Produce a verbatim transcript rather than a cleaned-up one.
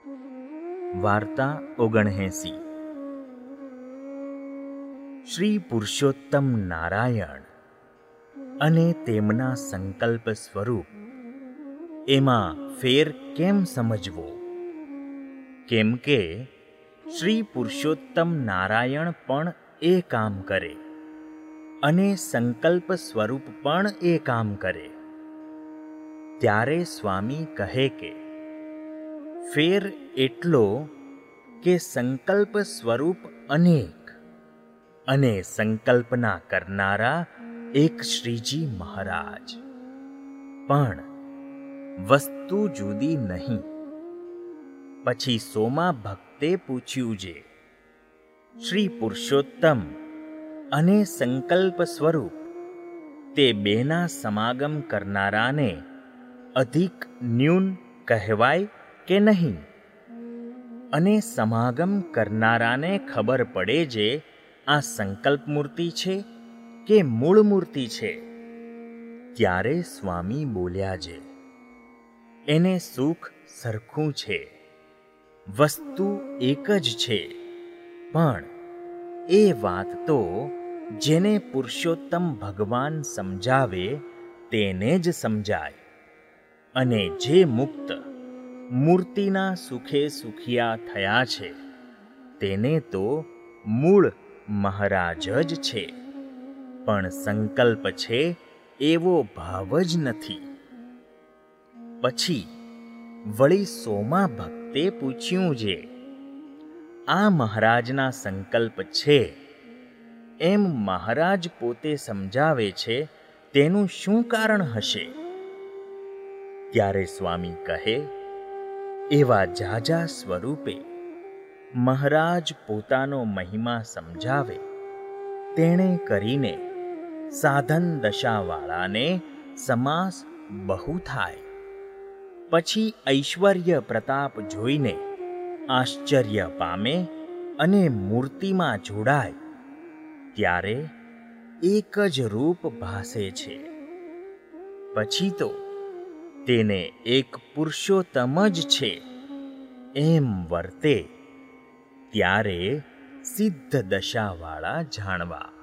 વાર્તા ઓગણએંસી. શ્રી પુરુષોત્તમ નારાયણ અને તેમના સંકલ્પ સ્વરૂપ, એમાં ફેર કેમ સમજવો? કેમ કે શ્રી પુરુષોત્તમ નારાયણ પણ એ કામ કરે અને સંકલ્પ સ્વરૂપ પણ એ કામ કરે. ત્યારે સ્વામી કહે કે ફેર એટલો કે સંકલ્પ સ્વરૂપ અનેક અને સંકલ્પના કરનારા એક શ્રીજી મહારાજ, પણ વસ્તુ જુદી નહીં. પછી સોમા ભક્તે પૂછ્યું જે શ્રી પુરુષોત્તમ અને સંકલ્પ સ્વરૂપ તે બેના સમાગમ કરનારાને અધિક ન્યૂન કહેવાય કે નહીં? અને સમાગમ કરનારાને ખબર પડે જે આ સંકલ્પ મૂર્તિ છે કે મૂળ મૂર્તિ છે. ત્યારે સ્વામી બોલ્યા જે એને સુખ સરખું છે, વસ્તુ એક જ છે, પણ એ વાત તો જેને પુરુષોત્તમ ભગવાન સમજાવે તેને જ સમજાય. અને જે મુક્ત મૂર્તિના સુખે સુખિયા થયા છે તેને તો મૂળ મહારાજ જ છે, પણ સંકલ્પ છે એવો ભાવ જ નથી. પછી વળી સોમા ભક્તે પૂછ્યું જે આ મહારાજના સંકલ્પ છે એમ મહારાજ પોતે સમજાવે છે, તેનું શું કારણ હશે? ત્યારે સ્વામી કહે એવા જાજા સ્વરૂપે મહારાજ પોતાનો મહિમા સમજાવે તેણે કરીને સાધન દશાવાળાને સમાસ બહુ થાય. પછી ઐશ્વર્ય પ્રતાપ જોઈને આશ્ચર્ય પામે અને મૂર્તિમાં જોડાય ત્યારે એક જ રૂપ ભાસે છે. પછી તો તેને એક પુરુષોત્તમ જ છે એમ વર્તે ત્યારે સિદ્ધ દશાવાળા જાણવા.